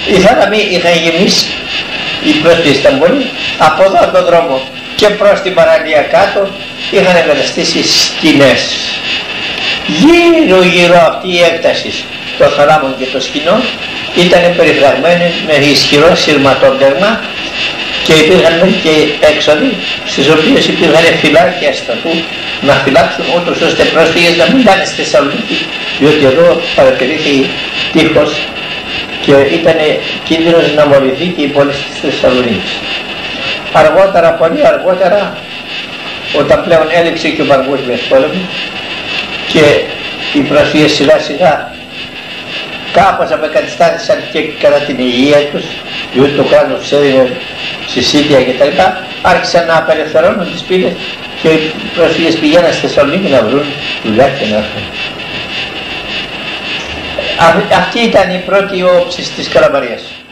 Οι θάλαμοι είχαν γεμίσει προς τη Ισταμπούλη, από εδώ από τον δρόμο και προς την παραλία κάτω είχαν εγκαταστήσει σκηνές. Γύρω γύρω αυτή η έκταση των θαλάμων και των σκηνών ήταν περιφραγμένη με ισχυρό σειρματόπτερμα και υπήρχαν και έξοδοι στις οποίες υπήρχαν φυλάκια στρατού να φυλάξουν ούτως ώστε πρόσφυγες να μην πάνε στη Θεσσαλονίκη, διότι εδώ παρατηρήθηκε τείχος και ήταν κίνδυνος να μολυθεί και η πόλη της Θεσσαλονίκης. Αργότερα, πολύ αργότερα, όταν πλέον έληξε και ο Παγκόσμιος Πόλεμος και οι πρόσφυγες σιγά σιγά κάπως απεκαταστάθησαν και κατά την υγεία τους, διότι το κράτος τους έδινε συσίτια κτλ. Άρχισαν να απελευθερώνουν τις πύλες και οι πρόσφυγες πηγαίναν στη Θεσσαλονίκη να βρουν δουλειά και να έρθουν. Αυτή ήταν η πρώτη όψη της Καλαμαρίας.